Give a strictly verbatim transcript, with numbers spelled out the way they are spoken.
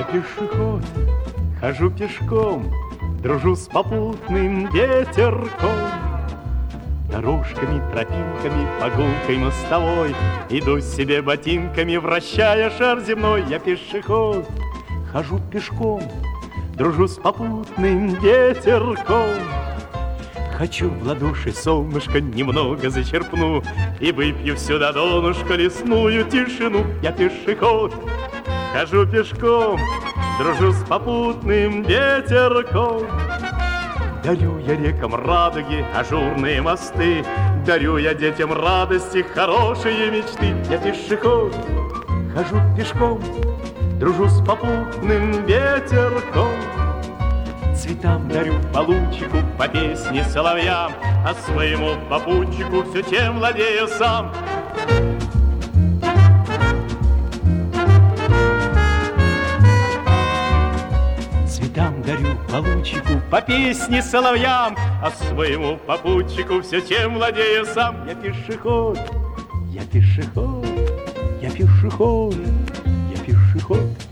пешеход, хожу пешком, дружу с попутным ветерком. Дорожками, тропинками, по гулкой мостовой иду себе ботинками, вращая шар земной. Я пешеход, хожу пешком, дружу с попутным ветерком. Хочу в ладоши солнышко немного зачерпну и выпью всю до донышка лесную тишину. Я пешеход, хожу пешком, дружу с попутным ветерком. Дарю я рекам радуги ажурные мосты, дарю я детям радости, хорошие мечты. Я пешеход, хожу пешком, дружу с попутным ветерком. Цветам дарю по лучику, по песне соловьям, а своему попутчику все тем владею сам. Цветам дарю по лучику, по песне соловьям, а своему попутчику все тем владею сам. Я пешеход, я пешеход, я пешеход, я пешеход.